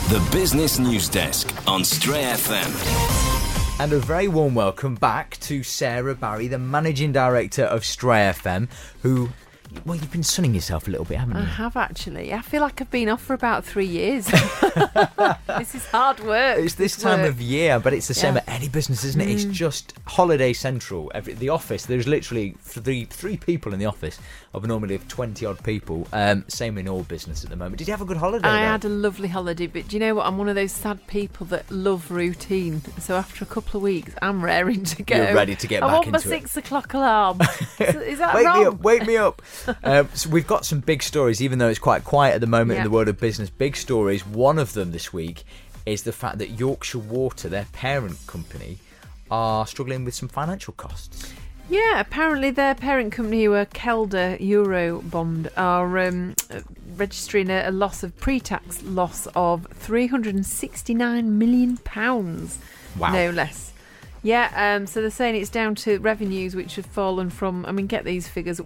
The Business News Desk on Stray FM. And a very warm welcome back to Sarah Barry, the Managing Director of Stray FM, who... Well, you've been sunning yourself a little bit, haven't you? I have, actually. I feel like I've been off for about 3 years. This is hard work. It's this time of year, but it's the same at any business, isn't it? It's just holiday central. The office, there's literally three people in the office of normally 20-odd people. Same in all business at the moment. Did you have a good holiday? I had a lovely holiday, but do you know what? I'm one of those sad people that love routine. So after a couple of weeks, I'm raring to go. You're ready to get back into it. I want my 6 o'clock alarm. Is that wrong? Wake me up. So we've got some big stories, even though it's quite quiet at the moment in the world of business. Big stories. One of them this week is the fact that Yorkshire Water, their parent company, are struggling with some financial costs. Yeah, apparently their parent company, who are Kelder Eurobond, are registering a loss of pre-tax loss of £369 million. Wow. No less. Yeah, so they're saying it's down to revenues which have fallen from, get these figures,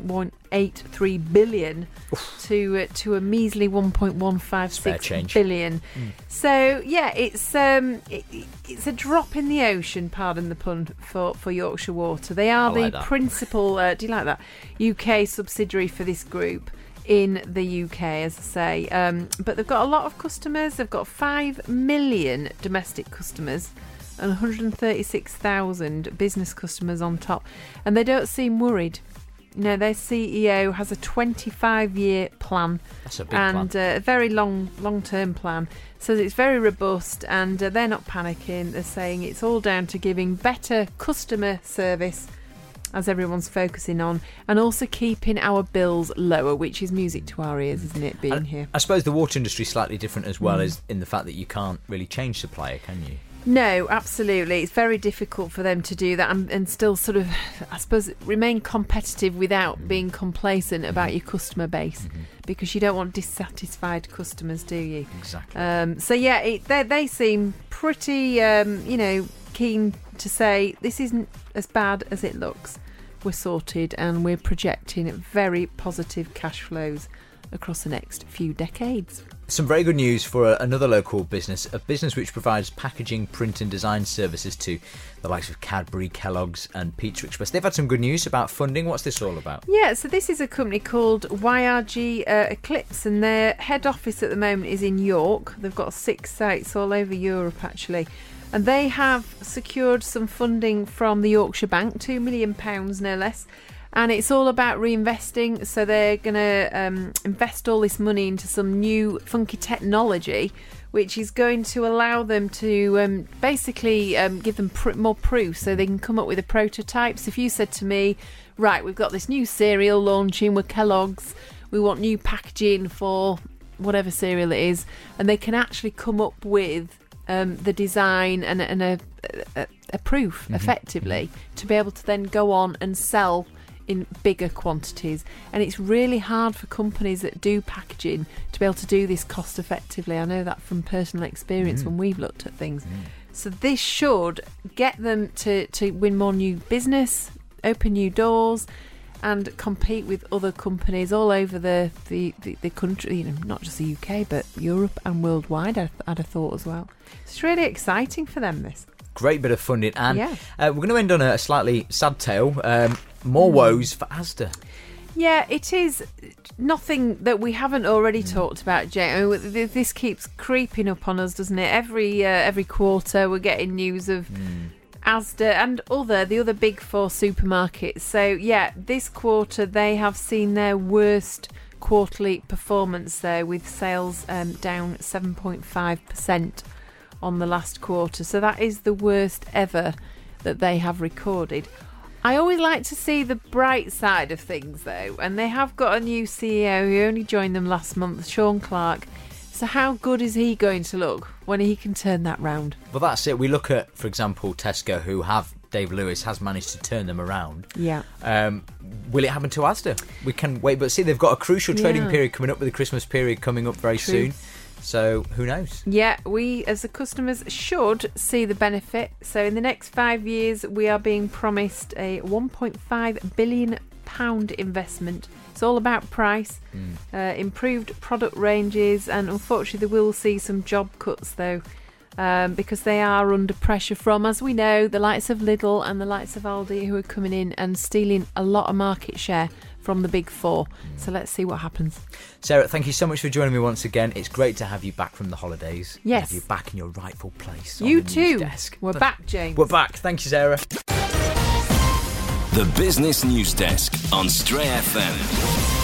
1.183 billion to a measly 1.156 billion. So, yeah, it's a drop in the ocean, pardon the pun, for Yorkshire Water. They are the principal, do you like that, UK subsidiary for this group in the UK, as I say. But they've got a lot of customers. They've got 5 million domestic customers and 136,000 business customers on top, and they don't seem worried. Their CEO has a 25-year plan. That's a big and plan. A very long-term plan. So it's very robust, and they're not panicking. They're saying it's all down to giving better customer service, as everyone's focusing on, and also keeping our bills lower, which is music to our ears, isn't it, being here? I suppose the water industry is slightly different as well, as in the fact that you can't really change supplier, can you? No, absolutely. It's very difficult for them to do that and still sort of, I suppose, remain competitive without being complacent about your customer base, because you don't want dissatisfied customers, do you? Exactly. So, yeah, they seem pretty, keen to say this isn't as bad as it looks. We're sorted and we're projecting very positive cash flows across the next few decades. Some very good news for another local business, a business which provides packaging, print and design services to the likes of Cadbury, Kellogg's and Pizza Express. They've had some good news about funding. What's this all about? Yeah, so this is a company called YRG Eclipse, and their head office at the moment is in York. They've got 6 sites all over Europe, actually. And they have secured some funding from the Yorkshire Bank, £2 million no less. And it's all about reinvesting, so they're going to invest all this money into some new funky technology, which is going to allow them to basically give them more proof, so they can come up with a prototype. So if you said to me, right, we've got this new cereal launching with Kellogg's, we want new packaging for whatever cereal it is, and they can actually come up with the design and a proof, effectively, to be able to then go on and sell in bigger quantities. And it's really hard for companies that do packaging to be able to do this cost effectively. I know that from personal experience when we've looked at things. So this should get them to win more new business, open new doors, and compete with other companies all over the country, not just the UK but Europe and worldwide, I'd have thought as well. It's really exciting for them, this. Great bit of funding, and we're going to end on a slightly sad tale. More woes for Asda. Yeah, it is nothing that we haven't already talked about, Jay. This keeps creeping up on us, doesn't it? Every quarter we're getting news of Asda and the other big 4 supermarkets. So yeah, this quarter they have seen their worst quarterly performance there, with sales down 7.5% on the last quarter. So that is the worst ever that they have recorded. I always like to see the bright side of things, though, and they have got a new CEO who only joined them last month, Sean Clark. So how good is he going to look when he can turn that round? Well, that's it. We look at, for example, Tesco, who have Dave Lewis has managed to turn them around. Yeah. Will it happen to Asda? We can wait, but see, they've got a crucial trading period coming up, with the Christmas period coming up very soon. So who knows? Yeah, we as the customers should see the benefit. So in the next 5 years, we are being promised a £1.5 billion £1 investment. It's all about price, improved product ranges, and unfortunately they will see some job cuts though, because they are under pressure from, as we know, the likes of Lidl and the likes of Aldi, who are coming in and stealing a lot of market share from the big four. So let's see what happens. Sarah, thank you so much for joining me once again. It's great to have you back from the holidays. Yes. Have you back in your rightful place. You on the too. news desk. We're back, James. We're back. Thank you, Sarah. The Business News Desk on Stray FM.